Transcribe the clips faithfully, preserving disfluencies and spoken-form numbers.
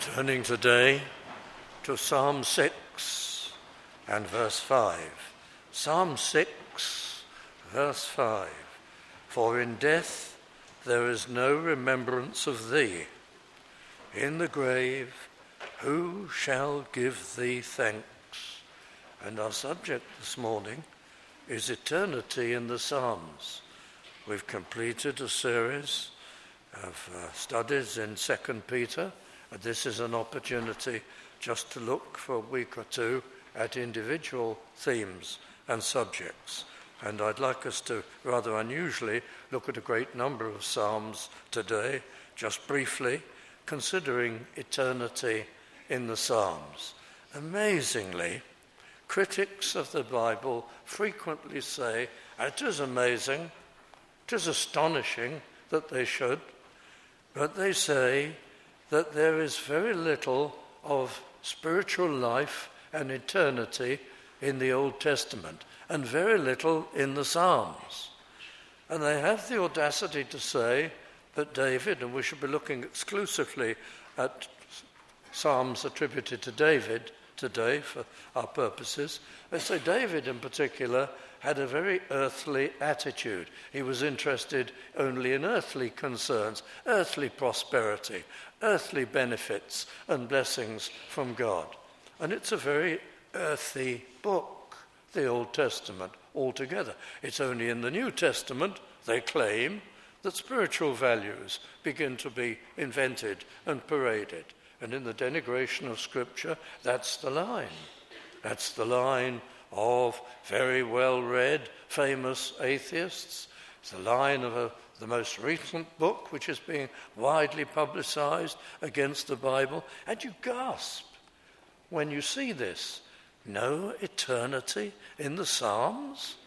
Turning today to Psalm six and verse five. Psalm six, verse five. For in death there is no remembrance of thee. In the grave, who shall give thee thanks? And our subject this morning is eternity in the Psalms. We've completed a series of uh, studies in Second Peter. And this is an opportunity just to look for a week or two at individual themes and subjects. And I'd like us to, rather unusually, look at a great number of Psalms today, just briefly, considering eternity in the Psalms. Amazingly, critics of the Bible frequently say, it is amazing, it is astonishing that they should, but they say that there is very little of spiritual life and eternity in the Old Testament, and very little in the Psalms. And they have the audacity to say that David, and we should be looking exclusively at Psalms attributed to David today for our purposes, they say David in particular had a very earthly attitude. He was interested only in earthly concerns, earthly prosperity, earthly benefits and blessings from God. And it's a very earthy book, the Old Testament, altogether. It's only in the New Testament, they claim, that spiritual values begin to be invented and paraded. And in the denigration of Scripture, that's the line. That's the line of very well-read, famous atheists. It's the line of a, the most recent book, which is being widely publicized against the Bible. And you gasp when you see this. No eternity in the Psalms,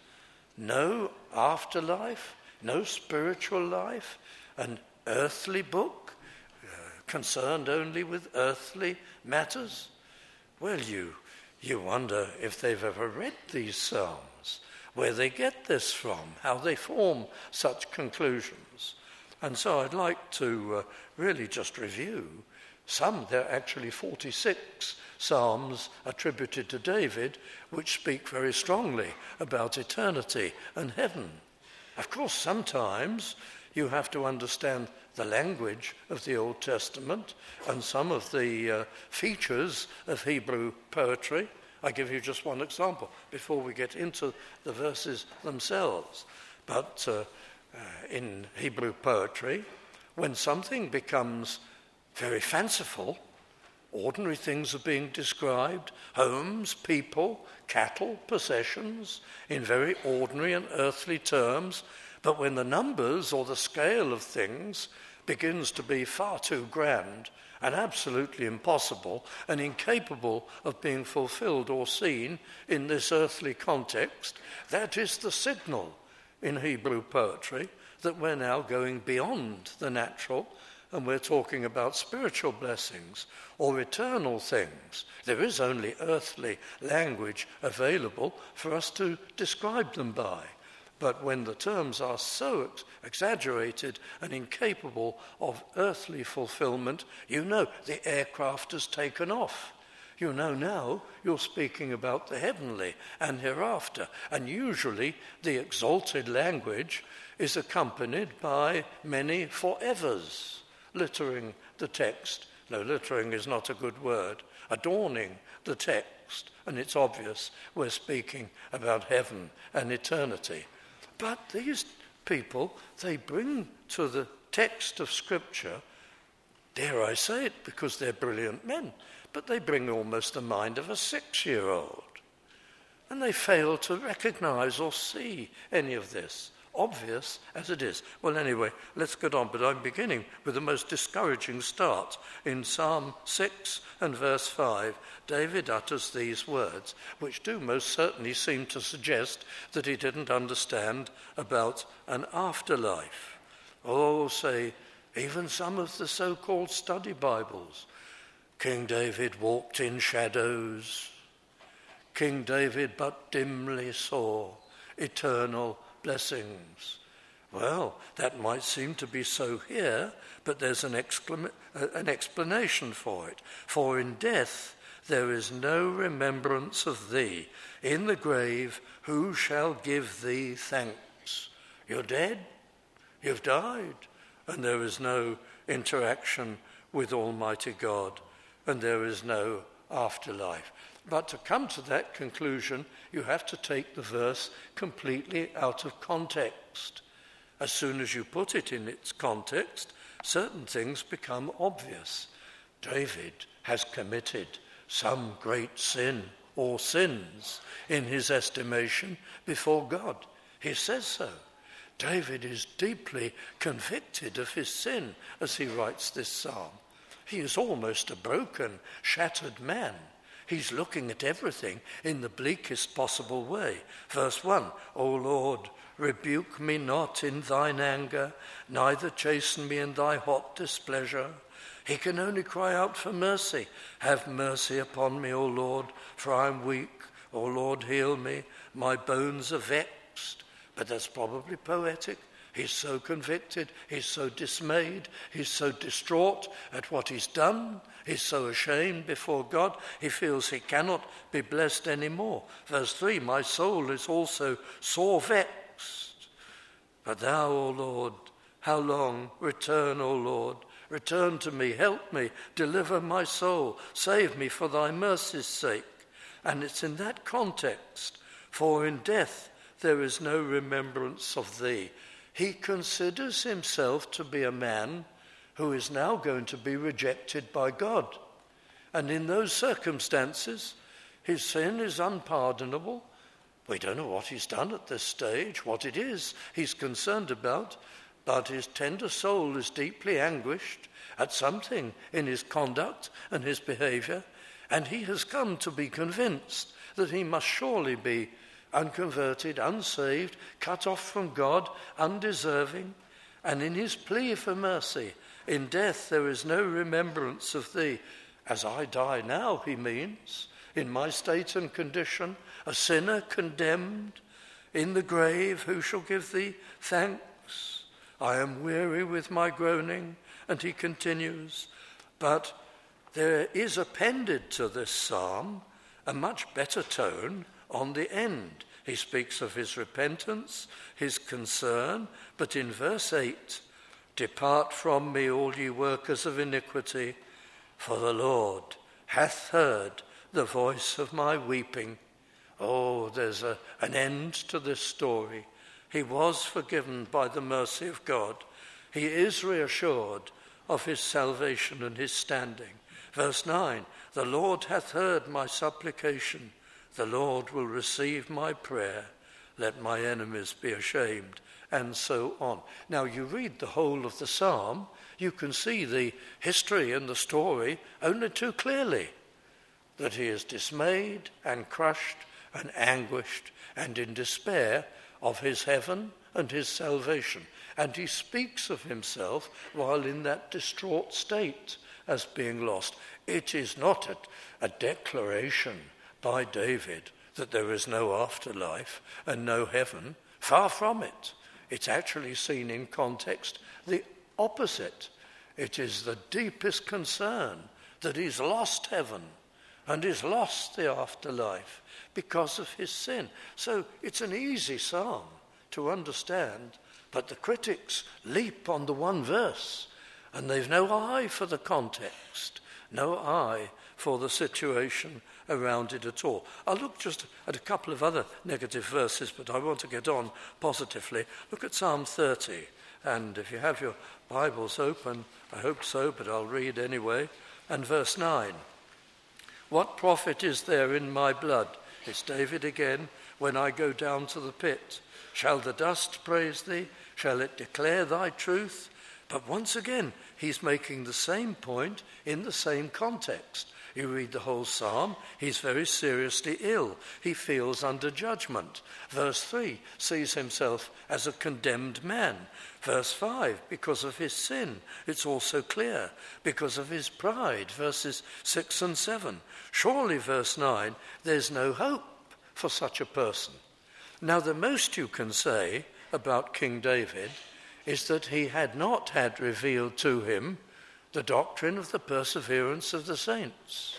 no afterlife, no spiritual life, an earthly book uh, concerned only with earthly matters. Well, you you wonder if they've ever read these Psalms, where they get this from, how they form such conclusions. And so I'd like to uh, really just review some. There are actually forty-six Psalms attributed to David, which speak very strongly about eternity and heaven. Of course, sometimes you have to understand the language of the Old Testament and some of the uh, features of Hebrew poetry. I give you just one example before we get into the verses themselves. But uh, uh, in Hebrew poetry, when something becomes very fanciful, ordinary things are being described, homes, people, cattle, possessions, in very ordinary and earthly terms. But when the numbers or the scale of things begins to be far too grand and absolutely impossible and incapable of being fulfilled or seen in this earthly context, that is the signal in Hebrew poetry that we're now going beyond the natural and we're talking about spiritual blessings or eternal things. There is only earthly language available for us to describe them by. But when the terms are so ex- exaggerated and incapable of earthly fulfillment, you know the aircraft has taken off. You know now you're speaking about the heavenly and hereafter. And usually the exalted language is accompanied by many forevers, littering the text. No, littering is not a good word. Adorning the text. And it's obvious we're speaking about heaven and eternity. But these people, they bring to the text of Scripture, dare I say it, because they're brilliant men, but they bring almost the mind of a six-year-old. And they fail to recognize or see any of this, obvious as it is. Well, anyway, let's get on. But I'm beginning with the most discouraging start. In Psalm six and verse five, David utters these words, which do most certainly seem to suggest that he didn't understand about an afterlife. Oh, say, even some of the so-called study Bibles. King David walked in shadows. King David but dimly saw eternal blessings. Well, that might seem to be so here, but there's an, exclam- an explanation for it. For in death there is no remembrance of thee. In the grave, who shall give thee thanks? You're dead, you've died, and there is no interaction with Almighty God, and there is no afterlife. But to come to that conclusion, you have to take the verse completely out of context. As soon as you put it in its context, certain things become obvious. David has committed some great sin or sins in his estimation before God. He says so. David is deeply convicted of his sin as he writes this psalm. He is almost a broken, shattered man. He's looking at everything in the bleakest possible way. Verse one, O Lord, rebuke me not in thine anger, neither chasten me in thy hot displeasure. He can only cry out for mercy. Have mercy upon me, O Lord, for I am weak. O Lord, heal me. My bones are vexed. But that's probably poetic. He's so convicted. He's so dismayed. He's so distraught at what he's done. He's so ashamed before God. He feels he cannot be blessed anymore. Verse three, my soul is also sore vexed. But thou, O Lord, how long? Return, O Lord. Return to me, help me, deliver my soul, save me for thy mercy's sake. And it's in that context, for in death there is no remembrance of thee. He considers himself to be a man who is now going to be rejected by God. And in those circumstances, his sin is unpardonable. We don't know what he's done at this stage, what it is he's concerned about, but his tender soul is deeply anguished at something in his conduct and his behavior, and he has come to be convinced that he must surely be unconverted, unsaved, cut off from God, undeserving. And in his plea for mercy, in death there is no remembrance of thee. As I die now, he means, in my state and condition, a sinner condemned, in the grave, who shall give thee thanks? I am weary with my groaning. And he continues, but there is appended to this psalm a much better tone on the end. He speaks of his repentance, his concern, but in verse eight, depart from me, all ye workers of iniquity, for the Lord hath heard the voice of my weeping. Oh, there's a, an end to this story. He was forgiven by the mercy of God. He is reassured of his salvation and his standing. Verse nine, the Lord hath heard my supplication. The Lord will receive my prayer. Let my enemies be ashamed, and so on. Now you read the whole of the psalm, you can see the history and the story only too clearly. That he is dismayed and crushed and anguished and in despair of his heaven and his salvation. And he speaks of himself while in that distraught state as being lost. It is not a, a declaration by David that there is no afterlife and no heaven. Far from it. It's actually seen in context the opposite. It is the deepest concern that he's lost heaven and he's lost the afterlife because of his sin. So it's an easy psalm to understand, but the critics leap on the one verse and they've no eye for the context, no eye for the situation around it at all. I'll look just at a couple of other negative verses, but I want to get on positively. Look at Psalm thirty, and if you have your Bibles open, I hope so, but I'll read anyway. And verse nine, what profit is there in my blood? It's David again. When I go down to the pit, shall the dust praise thee? Shall it declare thy truth? But once again, he's making the same point in the same context. You read the whole psalm, he's very seriously ill. He feels under judgment. Verse three sees himself as a condemned man. Verse five, because of his sin, it's also clear. Because of his pride, verses six and seven. Surely, verse nine, there's no hope for such a person. Now, the most you can say about King David is that he had not had revealed to him the doctrine of the perseverance of the saints.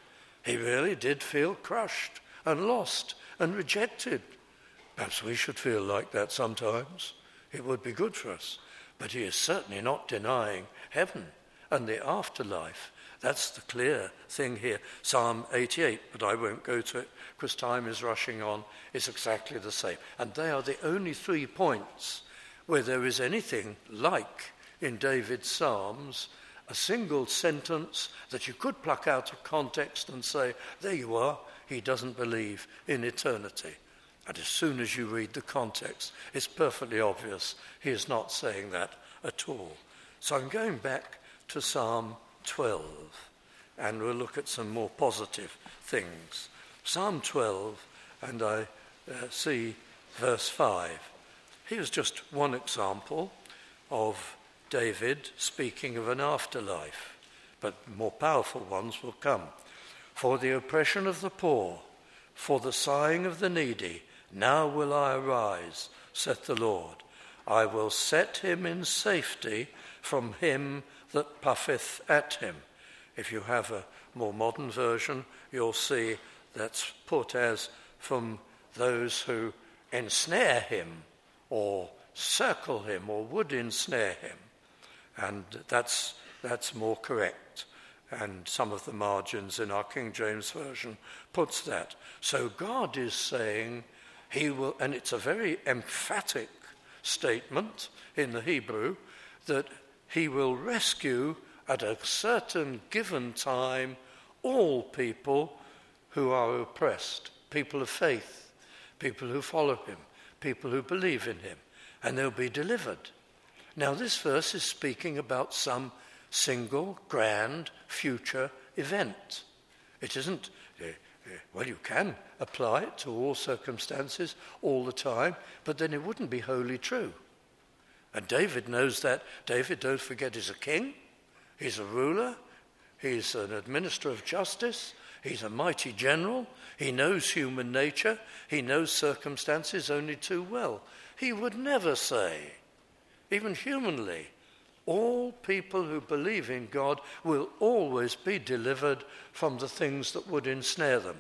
He really did feel crushed and lost and rejected. Perhaps we should feel like that sometimes. It would be good for us. But he is certainly not denying heaven and the afterlife. That's the clear thing here. Psalm eighty-eight, but I won't go to it because time is rushing on, is exactly the same. And they are the only three points where there is anything like, in David's Psalms, a single sentence that you could pluck out of context and say, there you are, he doesn't believe in eternity. And as soon as you read the context, it's perfectly obvious he is not saying that at all. So I'm going back to Psalm twelve, and we'll look at some more positive things. Psalm twelve, and I uh, see verse five. Here's just one example of David speaking of an afterlife, but more powerful ones will come. For the oppression of the poor, for the sighing of the needy, now will I arise, saith the Lord. I will set him in safety from him that puffeth at him. If you have a more modern version, you'll see that's put as from those who ensnare him or circle him or would ensnare him. And that's that's more correct. And some of the margins in our King James Version puts that. So God is saying he will, and it's a very emphatic statement in the Hebrew, that he will rescue at a certain given time all people who are oppressed, people of faith, people who follow him, people who believe in him, and they'll be delivered. Now this verse is speaking about some single, grand, future event. It isn't, uh, uh, well, you can apply it to all circumstances all the time, but then it wouldn't be wholly true. And David knows that. David, don't forget, is a king. He's a ruler. He's an administrator of justice. He's a mighty general. He knows human nature. He knows circumstances only too well. He would never say, even humanly, all people who believe in God will always be delivered from the things that would ensnare them.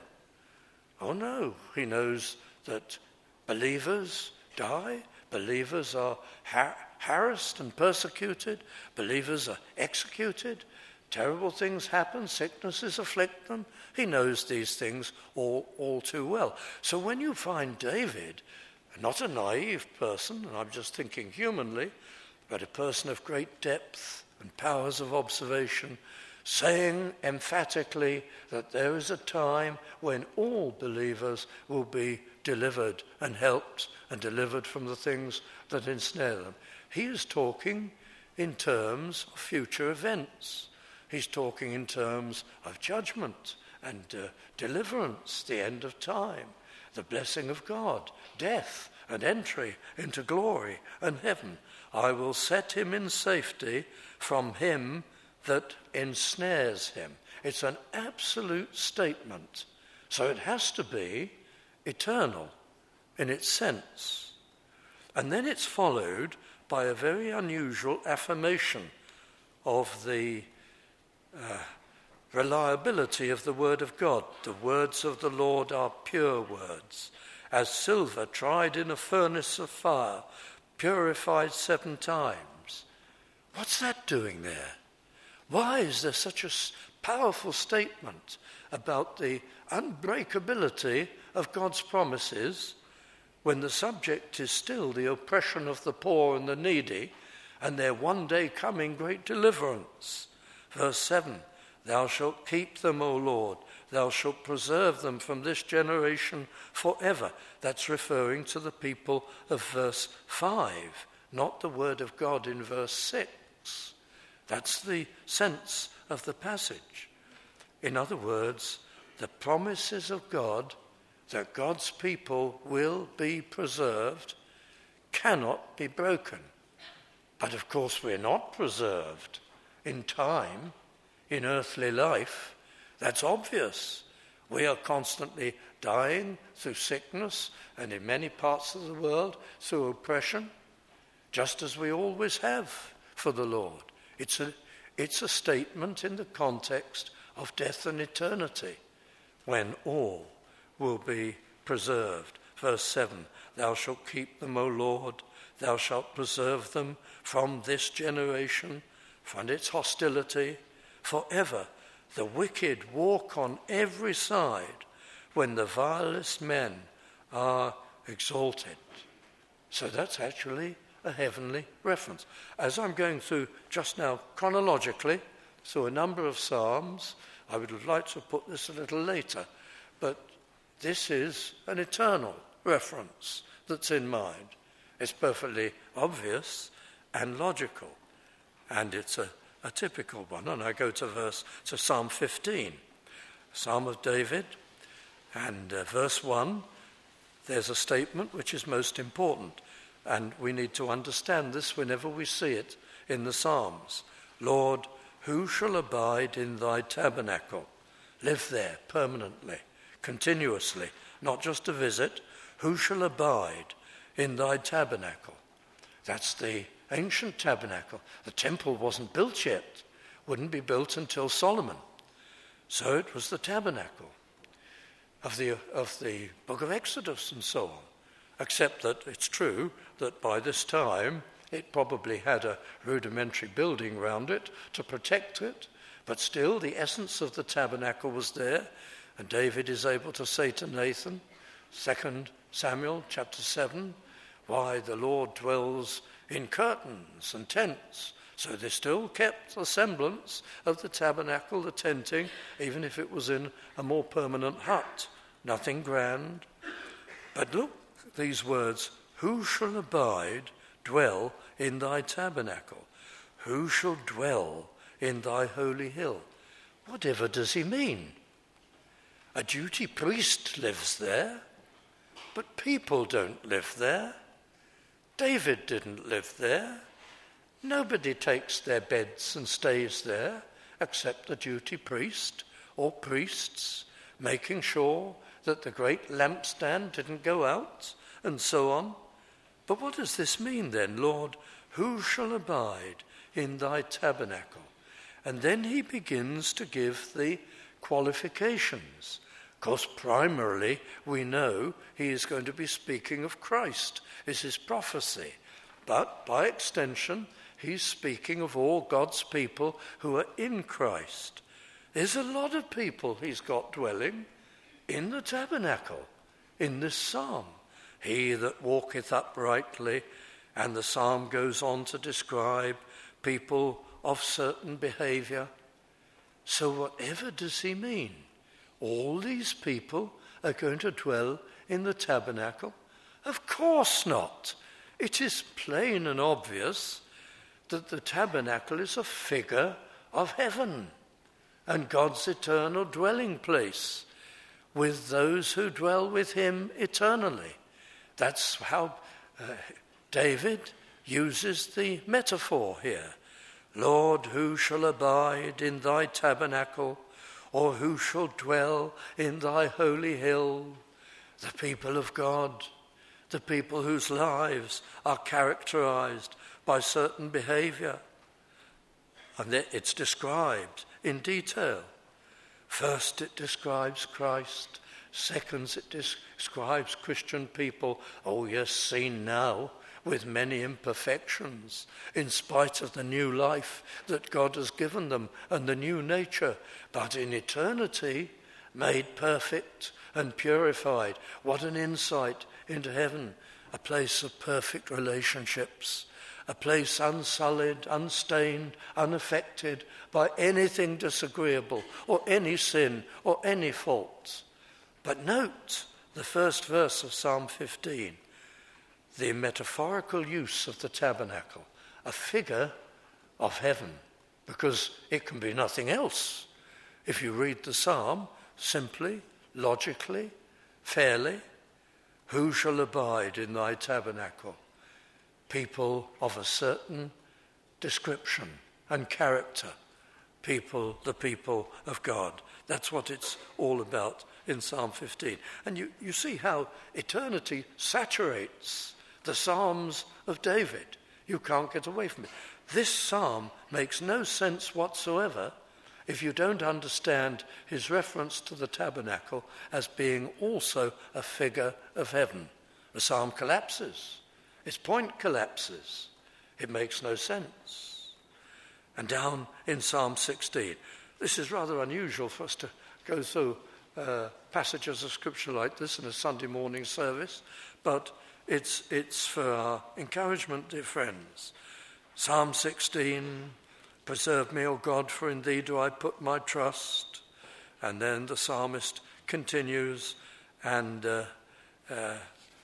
Oh no, he knows that believers die, believers are har- harassed and persecuted, believers are executed, terrible things happen, sicknesses afflict them. He knows these things all, all too well. So when you find David, not a naive person, and I'm just thinking humanly, but a person of great depth and powers of observation, saying emphatically that there is a time when all believers will be delivered and helped and delivered from the things that ensnare them. He is talking in terms of future events. He's talking in terms of judgment and uh, deliverance, the end of time, the blessing of God, death and entry into glory and heaven. I will set him in safety from him that ensnares him. It's an absolute statement. So it has to be eternal in its sense. And then it's followed by a very unusual affirmation of the uh, reliability of the word of God. The words of the Lord are pure words, as silver tried in a furnace of fire, purified seven times. What's that doing there? Why is there such a powerful statement about the unbreakability of God's promises when the subject is still the oppression of the poor and the needy and their one day coming great deliverance? Verse seven, thou shalt keep them, O Lord, thou shalt preserve them from this generation forever. That's referring to the people of verse five, not the word of God in verse six. That's the sense of the passage. In other words, the promises of God that God's people will be preserved cannot be broken. But of course we're not preserved in time, in earthly life. That's obvious. We are constantly dying through sickness and in many parts of the world through oppression, just as we always have for the Lord. It's a, it's a statement in the context of death and eternity, when all will be preserved. Verse seven, thou shalt keep them, O Lord, thou shalt preserve them from this generation, from its hostility, forever. The wicked walk on every side when the vilest men are exalted. So that's actually a heavenly reference. As I'm going through just now chronologically through a number of psalms, I would have liked to put this a little later, but this is an eternal reference that's in mind. It's perfectly obvious and logical, and it's a, a typical one. And I go to verse to Psalm fifteen, Psalm of David, and uh, verse one. There's a statement which is most important, and we need to understand this whenever we see it in the Psalms. Lord, who shall abide in thy tabernacle? Live there permanently, continuously, not just a visit. Who shall abide in thy tabernacle? That's the ancient tabernacle. The temple wasn't built yet, wouldn't be built until Solomon. So it was the tabernacle of the, of the book of Exodus and so on. Except that it's true that by this time it probably had a rudimentary building round it to protect it, but still the essence of the tabernacle was there, and David is able to say to Nathan, Second Samuel chapter seven, why the Lord dwells in curtains and tents. So they still kept the semblance of the tabernacle, the tenting, even if it was in a more permanent hut. Nothing grand. But look, these words, who shall abide, dwell in thy tabernacle? Who shall dwell in thy holy hill? Whatever does he mean? A duty priest lives there, but people don't live there. David didn't live there. Nobody takes their beds and stays there except the duty priest or priests, making sure that the great lampstand didn't go out and so on. But what does this mean then? Lord, who shall abide in thy tabernacle? And then he begins to give the qualifications. Of course, primarily, we know he is going to be speaking of Christ, is his prophecy. But by extension, he's speaking of all God's people who are in Christ. There's a lot of people he's got dwelling in the tabernacle, in this psalm. He that walketh uprightly, and the psalm goes on to describe people of certain behavior. So whatever does he mean? All these people are going to dwell in the tabernacle? Of course not. It is plain and obvious that the tabernacle is a figure of heaven and God's eternal dwelling place with those who dwell with him eternally. That's how uh, David uses the metaphor here. Lord, who shall abide in thy tabernacle, or who shall dwell in thy holy hill? The people of God, the people whose lives are characterized by certain behavior. And it's described in detail. First, it describes Christ. Second, it describes Christian people, oh yes, seen now with many imperfections, in spite of the new life that God has given them and the new nature, but in eternity made perfect and purified. What an insight into heaven, a place of perfect relationships, a place unsullied, unstained, unaffected by anything disagreeable or any sin or any fault. But note the first verse of Psalm fifteen, the metaphorical use of the tabernacle, a figure of heaven, because it can be nothing else. If you read the psalm simply, logically, fairly, who shall abide in thy tabernacle? People of a certain description and character, people, the people of God. That's what it's all about in Psalm fifteen. And you, you see how eternity saturates the Psalms of David. You can't get away from it. This psalm makes no sense whatsoever if you don't understand his reference to the tabernacle as being also a figure of heaven. The psalm collapses. Its point collapses. It makes no sense. And down in Psalm sixteen, this is rather unusual for us to go through uh, passages of scripture like this in a Sunday morning service, but it's, it's for our encouragement, dear friends. Psalm sixteen, preserve me, O God, for in thee do I put my trust. And then the psalmist continues, and uh, uh,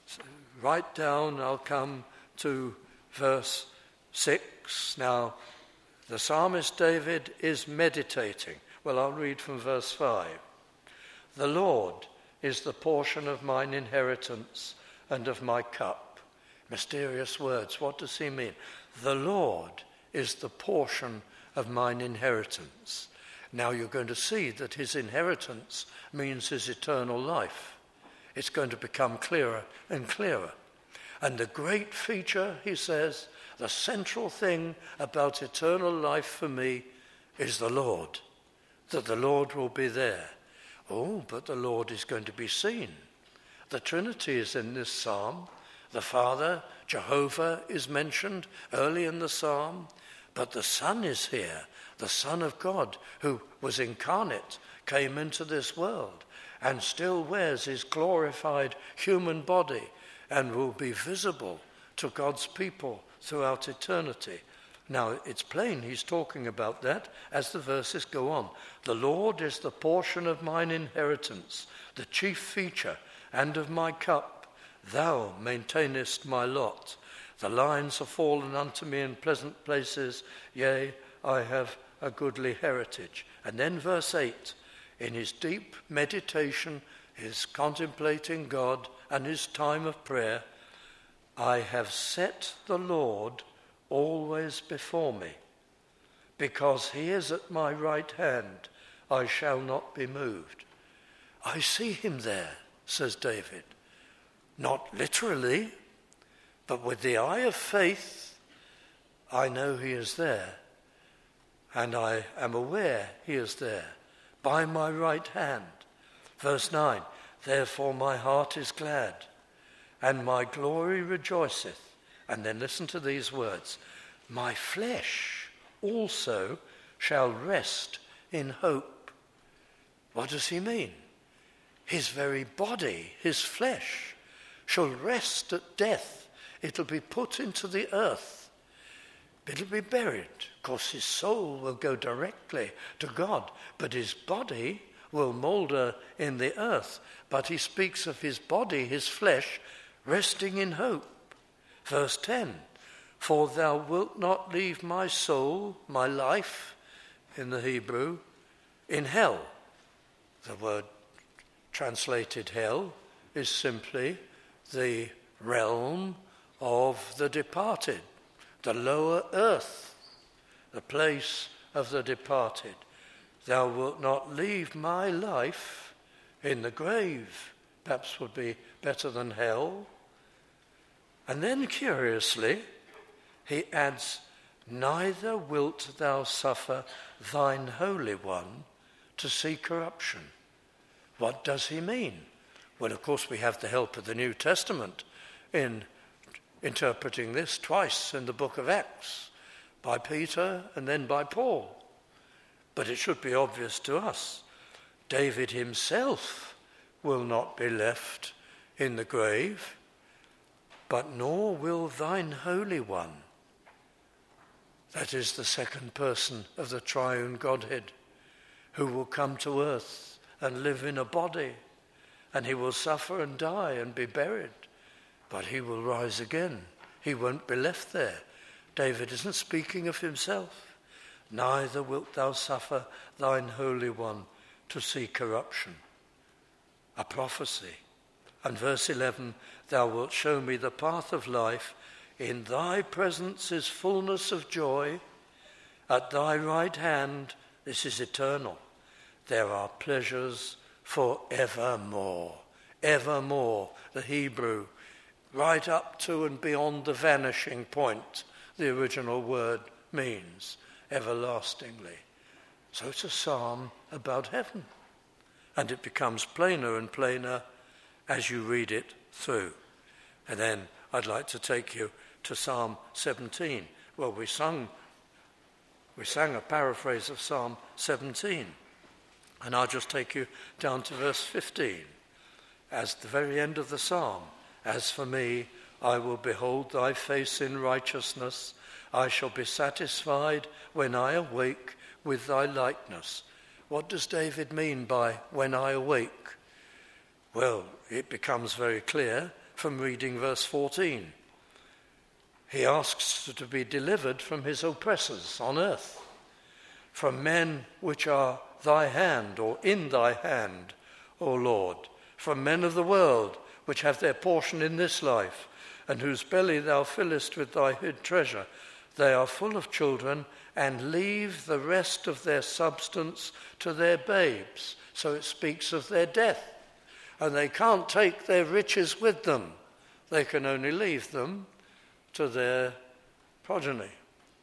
right down, I'll come to verse six. Now, the psalmist David is meditating. Well, I'll read from verse five. The Lord is the portion of mine inheritance and of my cup. Mysterious words. What does he mean? The Lord is the portion of mine inheritance. Now you're going to see that his inheritance means his eternal life. It's going to become clearer and clearer. And the great feature, he says, the central thing about eternal life for me is the Lord, that the Lord will be there. Oh, but the Lord is going to be seen. The Trinity is in this psalm. The Father, Jehovah, is mentioned early in the psalm, but the Son is here, the Son of God, who was incarnate, came into this world, and still wears his glorified human body and will be visible to God's people throughout eternity. Now, it's plain he's talking about that as the verses go on. The Lord is the portion of mine inheritance, the chief feature, and of my cup. Thou maintainest my lot. The lines have fallen unto me in pleasant places. Yea, I have a goodly heritage. And then verse eight, in his deep meditation, his contemplating God and his time of prayer, I have set the Lord always before me. Because he is at my right hand, I shall not be moved. I see him there, says David. Not literally, but with the eye of faith, I know he is there. And I am aware he is there, by my right hand. Verse nine, therefore my heart is glad, and my glory rejoiceth. And then listen to these words. My flesh also shall rest in hope. What does he mean? His very body, his flesh, shall rest at death. It'll be put into the earth. It'll be buried. Of course, his soul will go directly to God, but his body will moulder in the earth. But he speaks of his body, his flesh, resting in hope. Verse ten, for thou wilt not leave my soul, my life, in the Hebrew, in hell. The word translated hell is simply the realm of the departed, the lower earth, the place of the departed. Thou wilt not leave my life in the grave, perhaps would be better than hell. And then curiously, he adds, neither wilt thou suffer thine Holy One to see corruption. What does he mean? Well, of course, we have the help of the New Testament in interpreting this twice in the book of Acts, by Peter and then by Paul. But it should be obvious to us. David himself will not be left in the grave, but nor will thine Holy One. That is the second person of the triune Godhead, who will come to earth and live in a body, and he will suffer and die and be buried, but he will rise again. He won't be left there. David isn't speaking of himself. Neither wilt thou suffer thine Holy One to see corruption. A prophecy. And verse eleven, thou wilt show me the path of life. In thy presence is fullness of joy. At thy right hand This is eternal. There are pleasures forevermore. Evermore, the Hebrew, right up to and beyond the vanishing point, the original word means everlastingly. So it's a psalm about heaven. And it becomes plainer and plainer as you read it through. And then I'd like to take you to Psalm seventeen. Well, we sung, we sang a paraphrase of Psalm seventeen. And I'll just take you down to verse fifteen. As the very end of the psalm, as for me, I will behold thy face in righteousness. I shall be satisfied when I awake with thy likeness. What does David mean by when I awake? Well, it becomes very clear from reading verse fourteen. He asks to be delivered from his oppressors on earth, from men which are thy hand or in thy hand, O Lord, from men of the world which have their portion in this life, and whose belly thou fillest with thy hid treasure. They are full of children and leave the rest of their substance to their babes. So it speaks of their death. And they can't take their riches with them. They can only leave them to their progeny.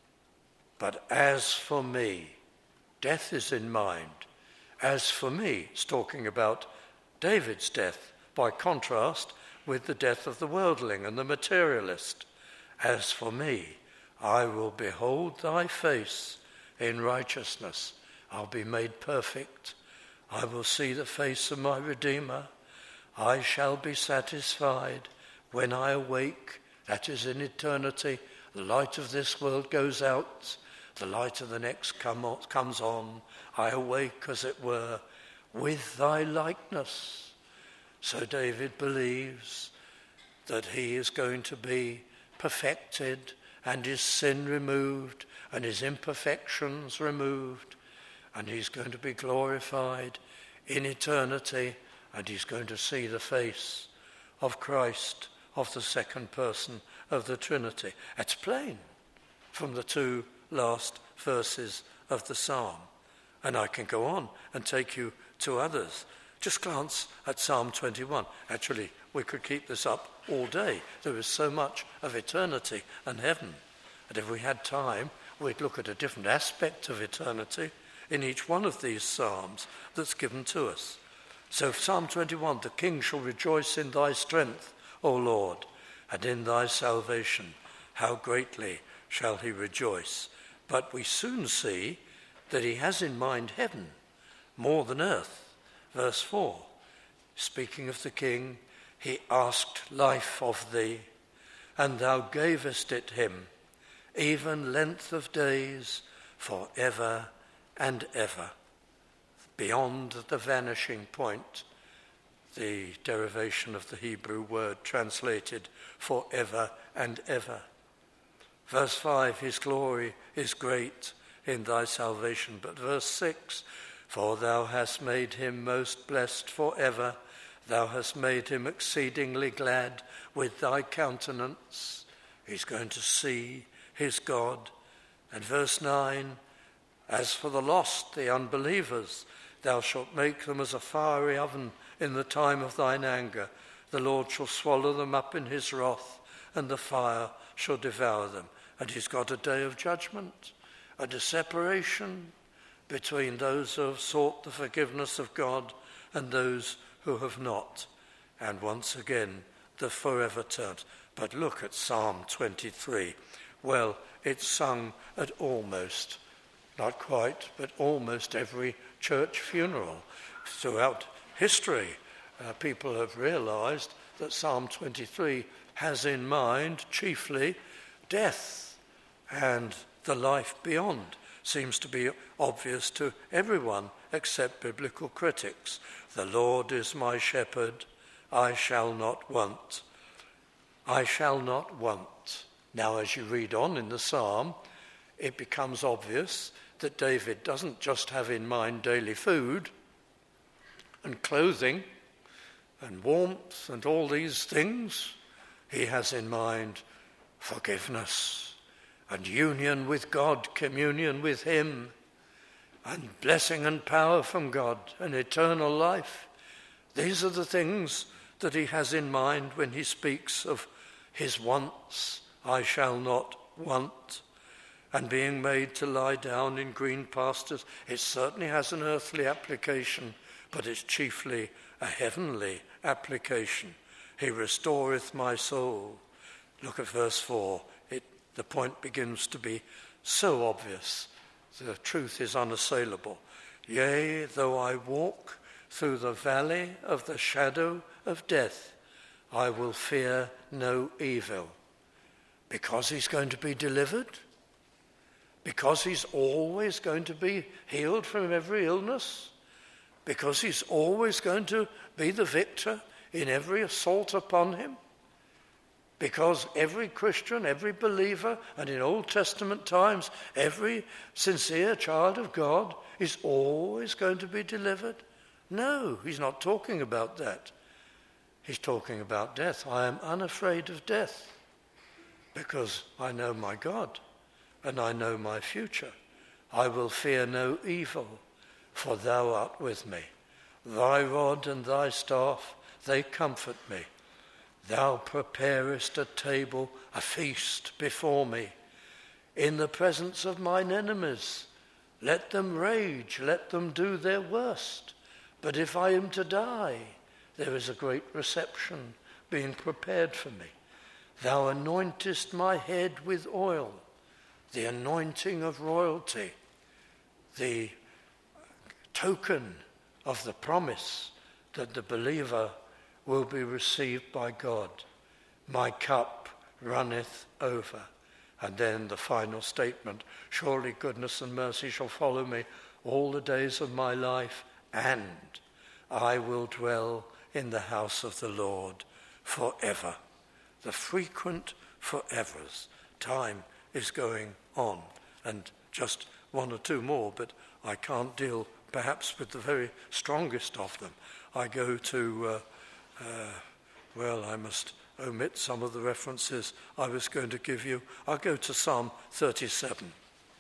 But as for me, death is in mind. As for me, it's talking about David's death, by contrast with the death of the worldling and the materialist. As for me, I will behold thy face in righteousness. I'll be made perfect. I will see the face of my Redeemer. I shall be satisfied when I awake. That is in eternity. The light of this world goes out. The light of the next come on, comes on. I awake, as it were, with thy likeness. So David believes that he is going to be perfected and his sin removed and his imperfections removed, and he's going to be glorified in eternity, and he's going to see the face of Christ, of the second person of the Trinity. It's plain from the two last verses of the psalm. And I can go on and take you to others. Just glance at Psalm twenty-one. Actually, we could keep this up all day. There is so much of eternity and heaven. And if we had time, we'd look at a different aspect of eternity in each one of these psalms that's given to us. So Psalm twenty-one, the king shall rejoice in thy strength, O Lord, and in thy salvation. How greatly shall he rejoice. But we soon see that he has in mind heaven more than earth. Verse four, speaking of the king, he asked life of thee, and thou gavest it him, even length of days for ever and ever. Beyond the vanishing point, the derivation of the Hebrew word translated for ever and ever. Verse five, his glory is great in thy salvation. But verse six, for thou hast made him most blessed forever. Thou hast made him exceedingly glad with thy countenance. He's going to see his God. And verse nine, as for the lost, the unbelievers, thou shalt make them as a fiery oven in the time of thine anger. The Lord shall swallow them up in his wrath, and the fire shall devour them. And he's got a day of judgment and a separation between those who have sought the forgiveness of God and those who have not. And once again, the forever terms. But look at Psalm twenty-three. Well, it's sung at almost, not quite, but almost every church funeral. Throughout history, uh, people have realized that Psalm twenty-three has in mind chiefly death, and the life beyond seems to be obvious to everyone except biblical critics. The Lord is my shepherd, I shall not want. I shall not want. Now, as you read on in the psalm, it becomes obvious that David doesn't just have in mind daily food and clothing and warmth and all these things. He has in mind forgiveness and union with God, communion with him. and blessing and power from God and eternal life. These are the things that he has in mind when he speaks of his wants, I shall not want, and being made to lie down in green pastures. It certainly has an earthly application, but it's chiefly a heavenly application. He restoreth my soul. Look at verse four. It, the point begins to be so obvious. The truth is unassailable. Yea, though I walk through the valley of the shadow of death, I will fear no evil. Because he's going to be delivered? Because he's always going to be healed from every illness? Because he's always going to be the victor in every assault upon him? Because every Christian, every believer, and in Old Testament times, every sincere child of God is always going to be delivered? No, he's not talking about that. He's talking about death. I am unafraid of death because I know my God and I know my future. I will fear no evil, for thou art with me. Thy rod and thy staff, they comfort me. Thou preparest a table, a feast before me, in the presence of mine enemies. Let them rage, let them do their worst. But if I am to die, there is a great reception being prepared for me. Thou anointest my head with oil, the anointing of royalty, the token of the promise that the believer will be received by God. My cup runneth over. And then the final statement, surely goodness and mercy shall follow me all the days of my life, and I will dwell in the house of the Lord forever. The frequent forevers. Time is going on. And just one or two more, but I can't deal perhaps with the very strongest of them. I go to, uh, uh, well, I must omit some of the references I was going to give you. I'll go to Psalm thirty-seven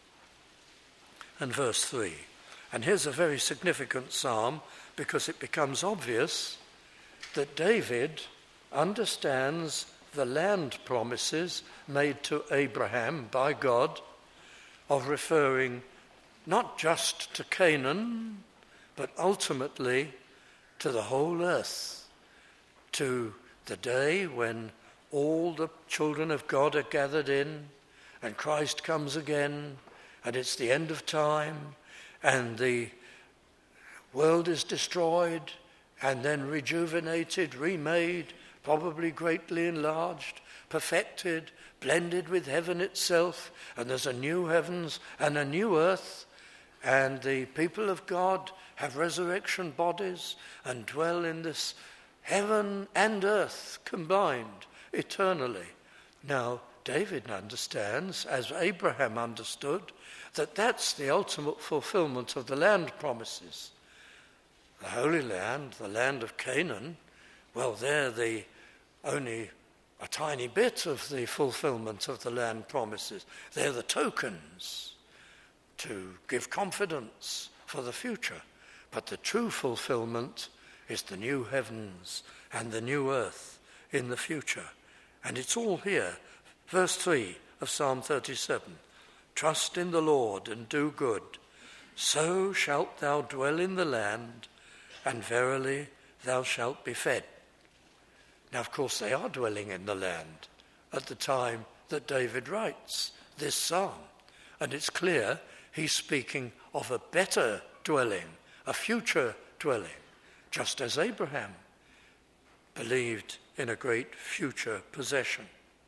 and verse three. And here's a very significant psalm because it becomes obvious that David understands the land promises made to Abraham by God of referring not just to Canaan, but ultimately to the whole earth, to the day when all the children of God are gathered in and Christ comes again and it's the end of time and the world is destroyed and then rejuvenated, remade, probably greatly enlarged, perfected, blended with heaven itself, and there's a new heavens and a new earth, and the people of God have resurrection bodies and dwell in this heaven and earth combined eternally. Now, David understands, as Abraham understood, that that's the ultimate fulfillment of the land promises. The Holy Land, the land of Canaan, well, they're the only a tiny bit of the fulfillment of the land promises. They're the tokens to give confidence for the future. But the true fulfillment is the new heavens and the new earth in the future. And it's all here. Verse three of Psalm thirty-seven. Trust in the Lord and do good. So shalt thou dwell in the land, and verily thou shalt be fed. Now, of course, they are dwelling in the land at the time that David writes this psalm. And it's clear he's speaking of a better dwelling, a future dwelling, just as Abraham believed in a great future possession.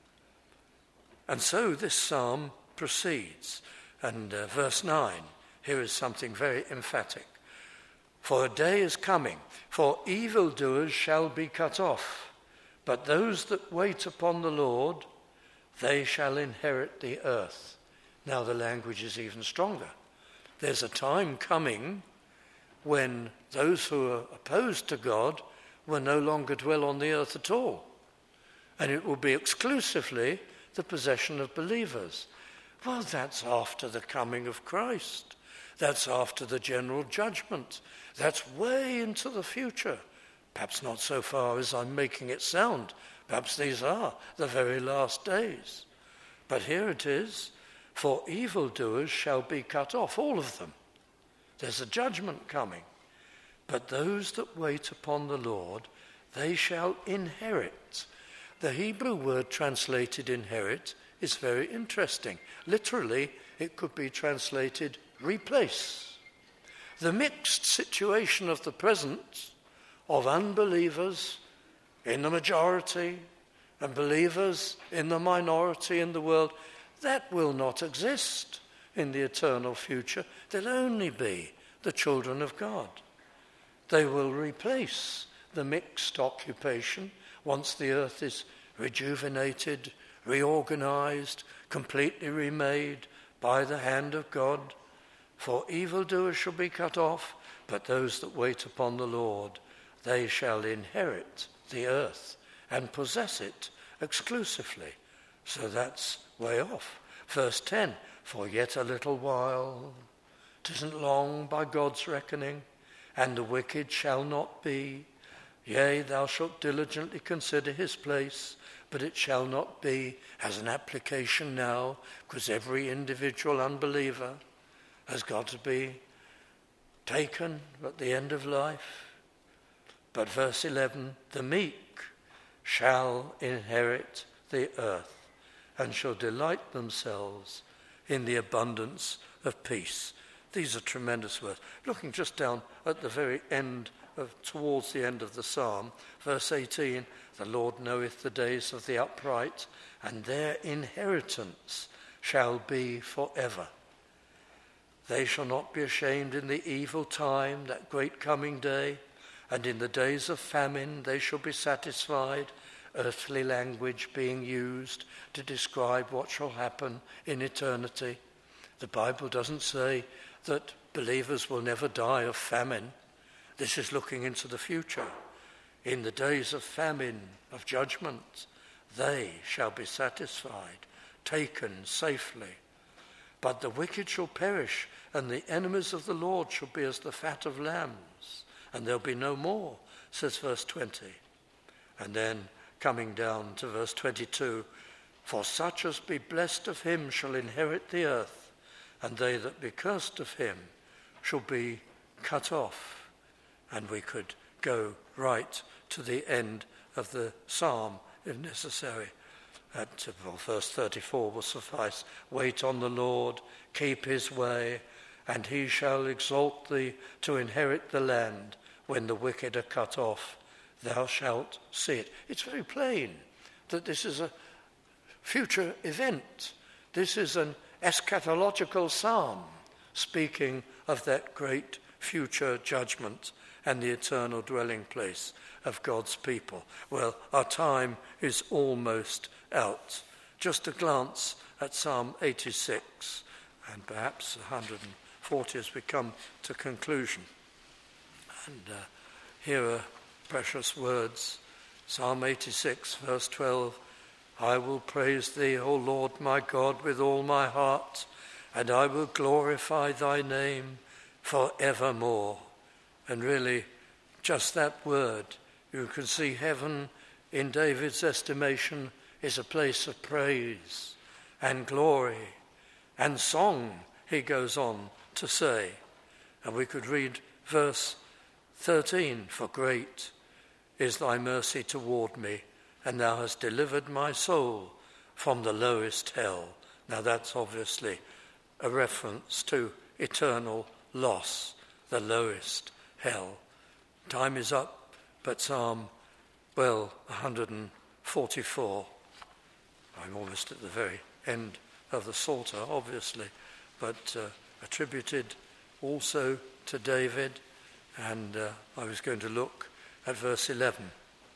And so this psalm proceeds. And uh, verse nine, here is something very emphatic. For a day is coming, for evildoers shall be cut off. But those that wait upon the Lord, they shall inherit the earth. Now the language is even stronger. There's a time coming when those who are opposed to God will no longer dwell on the earth at all. And it will be exclusively the possession of believers. Well, that's after the coming of Christ. That's after the general judgment. That's way into the future. Perhaps not so far as I'm making it sound. Perhaps these are the very last days. But here it is, for evildoers shall be cut off, all of them. There's a judgment coming. But those that wait upon the Lord, they shall inherit. The Hebrew word translated inherit is very interesting. Literally, it could be translated replace. The mixed situation of the present, of unbelievers in the majority and believers in the minority in the world, that will not exist in the eternal future. There'll only be the children of God. They will replace the mixed occupation once the earth is rejuvenated, reorganized, completely remade by the hand of God. For evildoers shall be cut off, but those that wait upon the Lord, they shall inherit the earth and possess it exclusively. So that's way off. Verse ten, for yet a little while, 'tisn't long by God's reckoning, and the wicked shall not be. Yea, thou shalt diligently consider his place, but it shall not be, as an application now, because every individual unbeliever has got to be taken at the end of life. But verse eleven, the meek shall inherit the earth and shall delight themselves in the abundance of peace. These are tremendous words. Looking just down at the very end, of, towards the end of the psalm, verse eighteen, the Lord knoweth the days of the upright, and their inheritance shall be forever. They shall not be ashamed in the evil time, that great coming day, and in the days of famine they shall be satisfied, earthly language being used to describe what shall happen in eternity. The Bible doesn't say that believers will never die of famine. This is looking into the future. In the days of famine, of judgment, they shall be satisfied, taken safely. But the wicked shall perish, and the enemies of the Lord shall be as the fat of lambs, and there'll be no more, says verse twenty. And then coming down to verse twenty-two, for such as be blessed of him shall inherit the earth, and they that be cursed of him shall be cut off. And we could go right to the end of the psalm if necessary. At well, verse thirty-four will suffice. Wait on the Lord, keep his way, and he shall exalt thee to inherit the land. When the wicked are cut off, thou shalt see it. It's very plain that this is a future event. This is an eschatological psalm speaking of that great future judgment and the eternal dwelling place of God's people. Well, our time is almost out. Just a glance at Psalm eighty-six and perhaps one hundred forty as we come to conclusion. And uh, here are precious words. Psalm eighty-six, verse twelve, I will praise thee, O Lord my God, with all my heart, and I will glorify thy name for evermore. And really, just that word, you can see heaven in David's estimation is a place of praise and glory and song, he goes on to say. And we could read verse thirteen, for great is thy mercy toward me, and thou hast delivered my soul from the lowest hell. Now that's obviously a reference to eternal loss, the lowest hell. Time is up, but Psalm, well, one hundred forty-four. I'm almost at the very end of the Psalter, obviously, but uh, attributed also to David, and uh, I was going to look at verse eleven.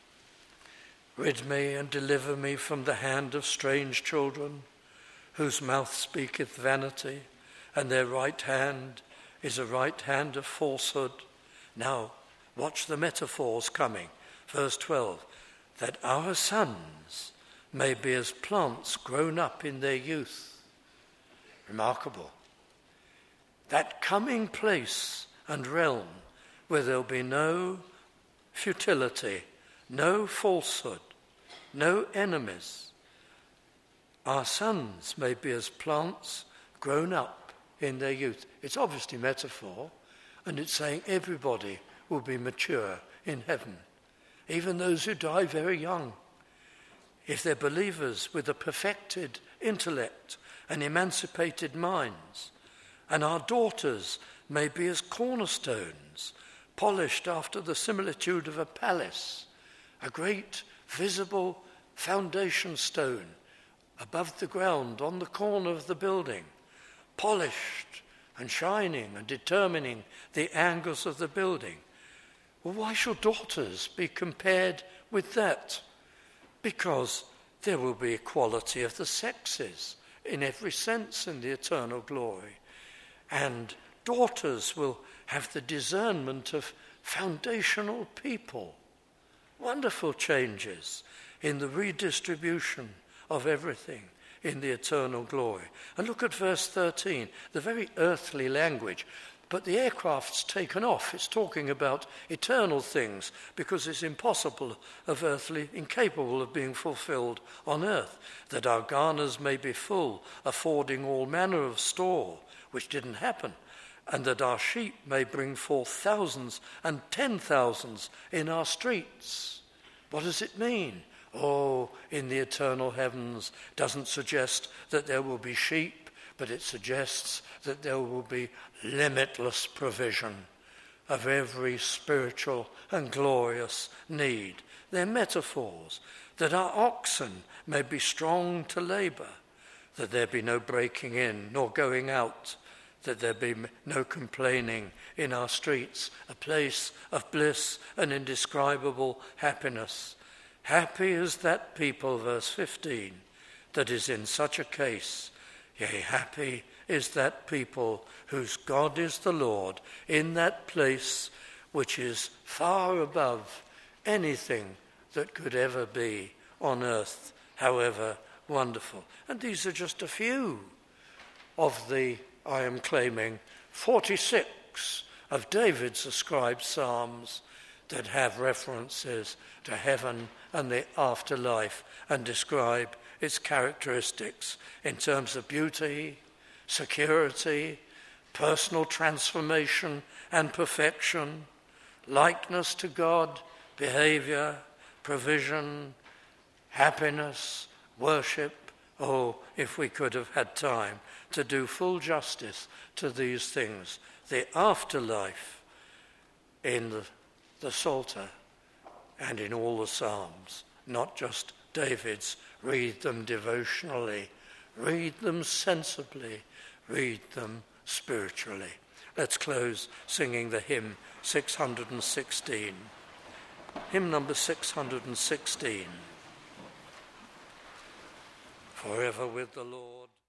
Rid me and deliver me from the hand of strange children, whose mouth speaketh vanity, and their right hand is a right hand of falsehood. Now, watch the metaphors coming. Verse twelve, that our sons may be as plants grown up in their youth. Remarkable. that coming place and realm where there'll be no futility, no falsehood, no enemies. Our sons may be as plants grown up in their youth. It's obviously metaphor, and it's saying everybody will be mature in heaven, even those who die very young. If they're believers with a perfected intellect and emancipated minds, and our daughters may be as cornerstones, polished after the similitude of a palace, a great visible foundation stone above the ground on the corner of the building, polished and shining and determining the angles of the building. Well, why should daughters be compared with that? Because there will be equality of the sexes in every sense in the eternal glory. And daughters will have the discernment of foundational people. Wonderful changes in the redistribution of everything in the eternal glory. And look at verse thirteen, the very earthly language. But the aircraft's taken off. It's talking about eternal things because it's impossible of earthly, incapable of being fulfilled on earth. That our garners may be full, affording all manner of store, which didn't happen. And that our sheep may bring forth thousands and ten thousands in our streets. What does it mean? Oh, in the eternal heavens doesn't suggest that there will be sheep, but it suggests that there will be limitless provision of every spiritual and glorious need. They're metaphors, that our oxen may be strong to labour, that there be no breaking in nor going out, that there be no complaining in our streets, a place of bliss and indescribable happiness. Happy is that people, verse fifteen, that is in such a case. Yea, happy is that people whose God is the Lord, in that place which is far above anything that could ever be on earth, however wonderful. And these are just a few of the, I am claiming, forty-six of David's ascribed psalms that have references to heaven and the afterlife and describe its characteristics in terms of beauty, security, personal transformation and perfection, likeness to God, behavior, provision, happiness, worship. Oh, if we could have had time to do full justice to these things. The afterlife in the, the Psalter and in all the Psalms, not just David's. Read them devotionally, read them sensibly, read them spiritually. Let's close singing the hymn six hundred sixteen. Hymn number six hundred sixteen. Forever with the Lord.